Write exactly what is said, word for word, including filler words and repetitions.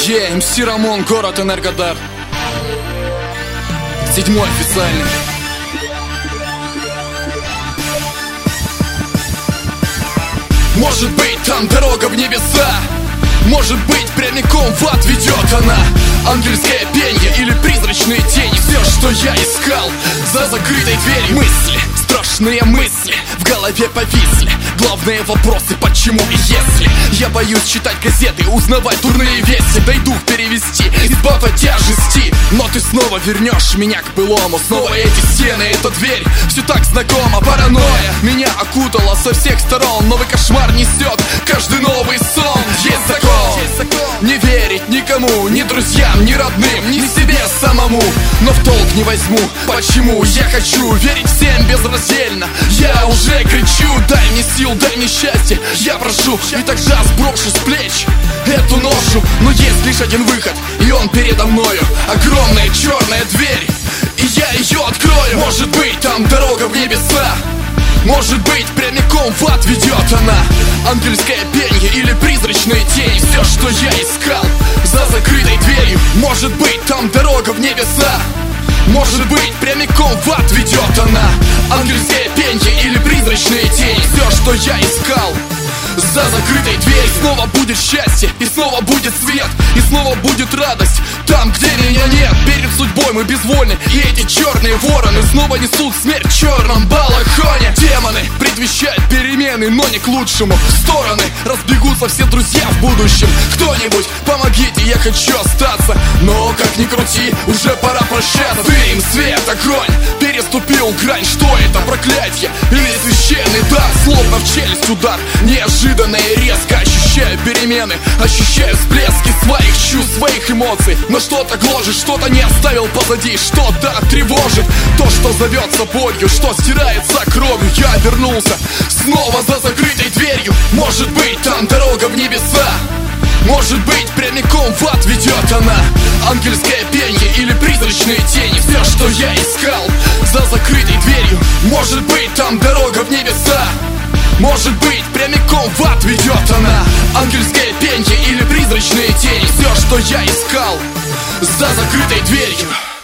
Е, эм си Рамон, город Энергодар. Седьмой официальный. Может быть, там дорога в небеса, может быть, прямиком в ад ведет она. Ангельское пенье или призрачные тени. Все, что я искал за закрытой дверью. Мысли, страшные мысли в голове повисли. Главные вопросы, почему и если. Я боюсь читать газеты, узнавать дурные вести. Дай дух перевести, избавь от тяжести. Но ты снова вернешь меня к былому. Снова эти стены, эта дверь, все так знакомо. Паранойя меня окутала со всех сторон. Новый кошмар несет каждый новый сон. Есть закон, есть закон. Не верить никому, ни друзьям, ни родным, ни себе самому. Но в толк не возьму, почему я хочу верить всем безраздельно. Я уже кричу, дай мне сил, дай мне счастье. Я прошу, и тогда сброшу с плеч эту ношу. Но есть лишь один выход, и он передо мною. Огромная черная дверь, и я ее открою. Может быть, там дорога в небеса, может быть, прямиком в ад ведет она. Ангельское пенье или призрачные тени. Все, что я искал за закрытой дверью. Может быть, там дорога в небеса, может быть, прямиком в ад ведет она. Ангельское пенье или призрачные тени. Все, что я искал за закрытой дверью. Снова будет счастье, и снова будет свет, и снова будет радость там, где меня нет. Перед судьбой мы безвольны, и эти черные вороны снова несут смерть в черном балахоне. Демоны предвещают перемены, но не к лучшему. В стороны разбегутся все друзья в будущем. Кто-нибудь, помогите, я хочу остаться. Но как ни крути, уже пора прощаться. Дым, свет, огонь, переступил грань. Что это, проклятие или священный дар? Словно в челюсть удар, неожиданно и резко. Ощущаю перемены, ощущаю всплески своих чувств, своих эмоций. Но что-то гложет, что-то не оставил позади. Что-то тревожит, то, что зовется болью, что стирается кровью. Я вернулся снова за закрытой дверью. Может быть, там дорога в небеса, может быть, прямиком в ад ведет она. Ангельское пенье или призрачные тени. Все, что я искал за закрытой дверью. Может быть, там дорога в небеса, может быть, прямиком в ад ведет она. Ангельское пенье или призрачные тени. Все, что я искал за закрытой дверью.